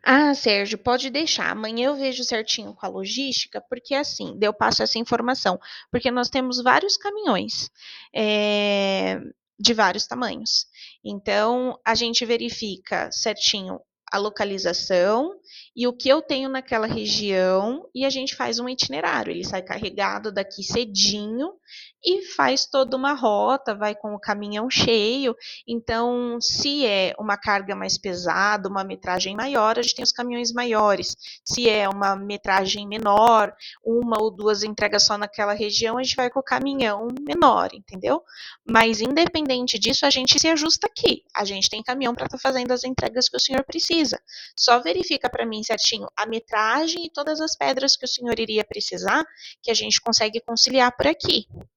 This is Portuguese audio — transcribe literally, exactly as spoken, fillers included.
Ah, Sérgio, pode deixar. Amanhã eu vejo certinho com a logística, porque assim, daí eu passo essa informação. Porque nós temos vários caminhões, é, de vários tamanhos. Então, a gente verifica certinho a localização e o que eu tenho naquela região e a gente faz um itinerário. Ele sai carregado daqui cedinho e faz toda uma rota, vai com o caminhão cheio. Então, se é uma carga mais pesada, uma metragem maior, a gente tem os caminhões maiores. Se é uma metragem menor, uma ou duas entregas só naquela região, a gente vai com o caminhão menor, entendeu? Mas independente disso, a gente se ajusta aqui. A gente tem caminhão para estar tá fazendo as entregas que o senhor precisa. Só verifica para mim certinho a metragem e todas as pedras que o senhor iria precisar, que a gente consegue conciliar por aqui.